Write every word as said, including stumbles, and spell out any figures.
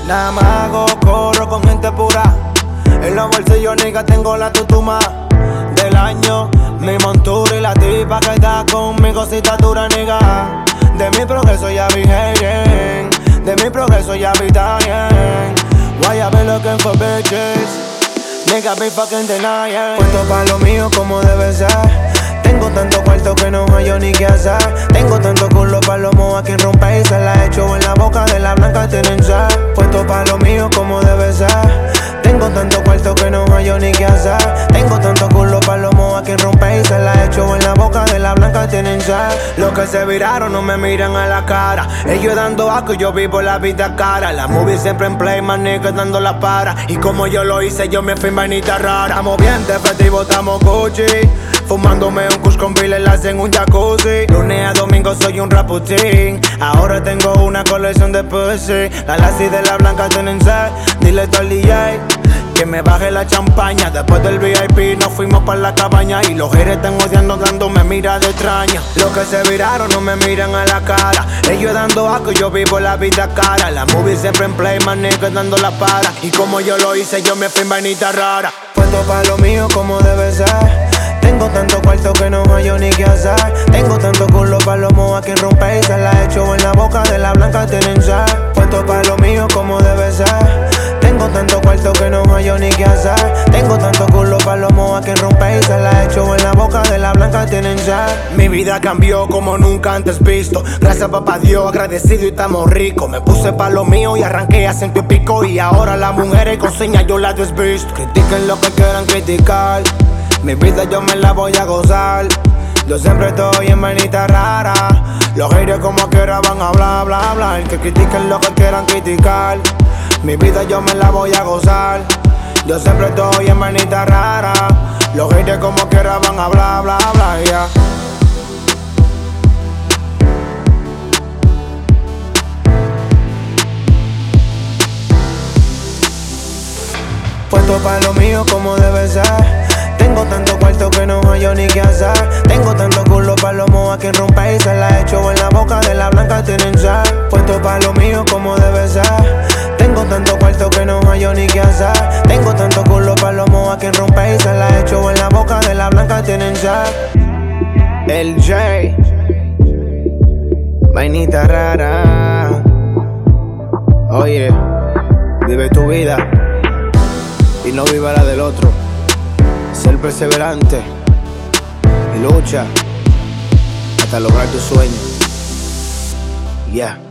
Nada más hago coro con gente pura. En los bolsillos, nigga, tengo la tutuma del año, mi montura y la tipa que está conmigo si está dura, nigga. De mi progreso ya vi hating, de mi progreso ya vi dying. Why I be looking for bitches, nigga be fucking denying. Puesto pa' lo mío como debe ser. Tengo tanto cuarto que no hallo ni qué hacer. Tengo tanto culo pa' los moa quien rompe y se la echo en la boca de la blanca tienen sed. Puesto pa' lo mío como debe ser. Tengo tanto cuarto que no hallo ni qué hacer. Tengo tanto culo pa' los moa quien rompe y se la echo en la boca de la blanca tienen sed. Los que se viraron no me miran a la cara. Ellos dando asco y yo vivo la vida cara. La movie siempre en play, más niggas dando la para. Y como yo lo hice, yo me fui en vainita rara. Estamos bien de festivo, estamos Gucci. Fumándome un kush con bilelas en un jacuzzi. Lunes a domingo soy un raputín. Ahora tengo una colección de pussy. La Lassie de la blanca tienen sed. Dile tú al D J que me baje la champaña. Después del V I P nos fuimos pa' la cabaña. Y los haters están odiando dándome mirada extraña. Los que se viraron no me miran a la cara. Ellos dando asco y yo vivo la vida cara. La movie siempre en play, más niggas dando la para. Y como yo lo hice, yo me fui en vainita rara. Puesto pa' lo mío como debe ser. Tengo tanto cuarto que no hallo ni qué hacer. Tengo tanto culo pa' los moa quien rompe y se la echo en la boca de la blanca tienen sed. Puesto pa' lo mío como debe ser. Tengo tanto cuarto que no hallo ni qué hacer. Tengo tanto culo pa' los moa quien rompe y se la echo en la boca de la blanca tienen sed. Mi vida cambió como nunca antes visto. Gracias papá Dios, agradecido y estamos ricos. Me puse pa' lo mío y arranqué a ciento y pico. Y ahora las mujeres con señas yo las desvisto. Critiquen lo que quieran criticar. Mi vida yo me la voy a gozar. Yo siempre estoy en vainita rara. Los haters como quiera van a hablar, bla, bla. El que critiquen lo que quieran criticar. Mi vida yo me la voy a gozar. Yo siempre estoy en vainita rara. Los haters como quiera van a hablar, bla, bla, ya yeah. Puesto pa' lo mío como debe ser. Tengo tanto cuarto que no hallo ni qué hacer. Tengo tanto culo pa' los moa quien rompe y se la echo en la boca de la blanca tienen sed. Puesto pa' lo mío como debe ser. Tengo tanto cuarto que no hallo ni qué hacer. Tengo tanto culo pa' los moa quien rompe y se la echo en la boca de la blanca tienen sed. El J, vainita rara. Oye, vive tu vida y no viva la del otro. Ser perseverante y lucha hasta lograr tu sueño. Ya. Yeah.